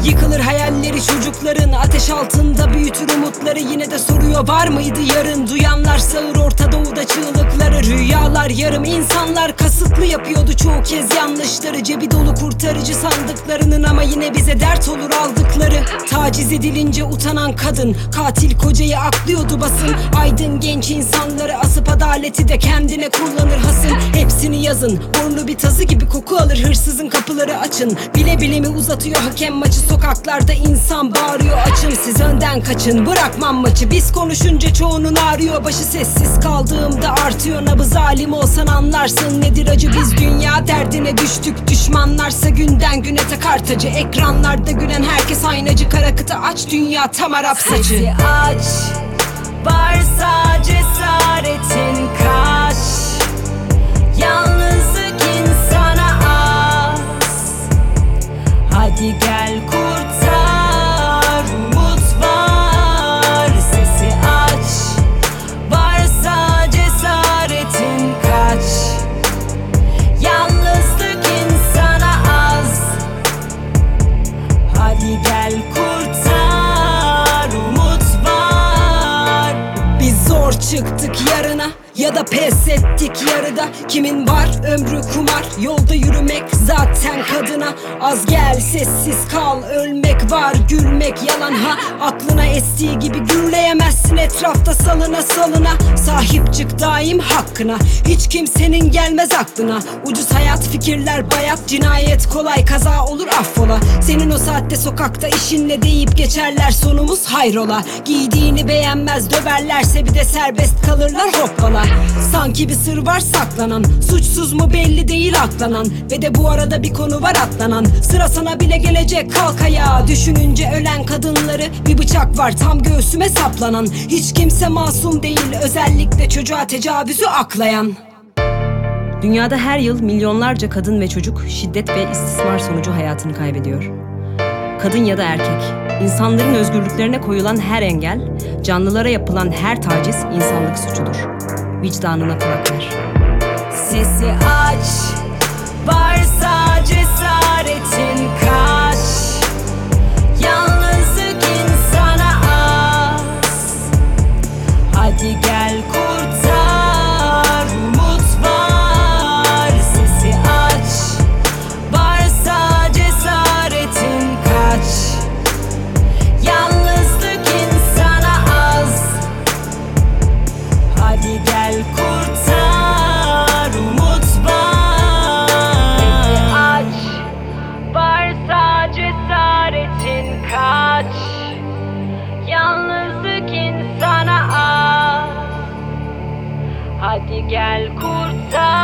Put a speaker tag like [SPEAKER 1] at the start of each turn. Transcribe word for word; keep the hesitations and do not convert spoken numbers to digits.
[SPEAKER 1] Yıkılır hayalleri çocukların, ateş altında büyütür umutları. Yine de soruyor var mıydı yarın? Duyanlar sağır Orta Doğu'da çığlıkları. Rüyalar yarım, insanlar kasıtlı yapıyordu çoğu kez yanlışları. Cebi dolu kurtarıcı sandıklarının ama yine bize dert olur aldıkları. Taciz edilince utanan kadın, katil kocayı aklıyordu basın. Aydın genç insanları asıp adaleti de kendine kullanır hasım. Hepsini yazın, burnu bir tazı gibi koku alır. Hırsızın kapıları açın, bile bile mi uzatıyor hakem maçı? Sokaklarda insan bağırıyor açın, siz önden kaçın, bırakmam maçı. Biz konuşunca çoğunun ağrıyor başı, sessiz kaldığımda artıyor nabız. Zalim olsan anlarsın nedir acı, biz dünya derdine düştük. Düşmanlarsa günden güne takar tacı. Ekranlarda gülen herkes aynacı, kara kıta aç, dünya tam Arap saçı.
[SPEAKER 2] Sesi aç, varsa cesaretin kaç. Yalnızlık insana az. Hadi gel kurtar, umut var. Sesi aç, varsa cesaretin kaç. Yalnızlık insana az. Hadi gel kurtar, umut var.
[SPEAKER 1] Biz zor çıktık yarına ya da pes ettik yarıda. Kimin var ömrü kumar, yolda yürümek zaten kadına. Az gel sessiz kal, ölmek var gülmek yalan ha. Aklına estiği gibi gürleyemezsin etrafta salına salına. Sahip çık daim hakkına, hiç kimsenin gelmez aklına. Ucuz hayat fikirler bayat, cinayet kolay kaza olur affola. Senin o saatte sokakta işinle deyip geçerler, sonumuz hayrola. Giydiğini beğenmez döverlerse bir de serbest kalırlar hoppala. Sanki bir sır var saklanan, suçsuz mu belli değil aklanan. Ve de bu arada bir konu var atlanan. Sıra sana bile gelecek, kalk ayağa. Düşününce ölen kadınları, bir bıçak var tam göğsüme saplanan. Hiç kimse masum değil, özellikle çocuğa tecavüzü aklayan.
[SPEAKER 3] Dünyada her yıl milyonlarca kadın ve çocuk şiddet ve istismar sonucu hayatını kaybediyor. Kadın ya da erkek, insanların özgürlüklerine koyulan her engel, canlılara yapılan her taciz insanlık suçudur. Vicdanına kulak ver.
[SPEAKER 2] Sesi aç, varsa cesaretin kaç. Yalnızlık insana az. Hadi gel kurtar, umut var. Sesi aç, varsa cesaretin kaç. Yalnızlık insana az. Hadi gel kurtar, umut var. Sesi aç, varsa cesaretin kaç. Yalnızlık insana az. Hadi gel kurtar.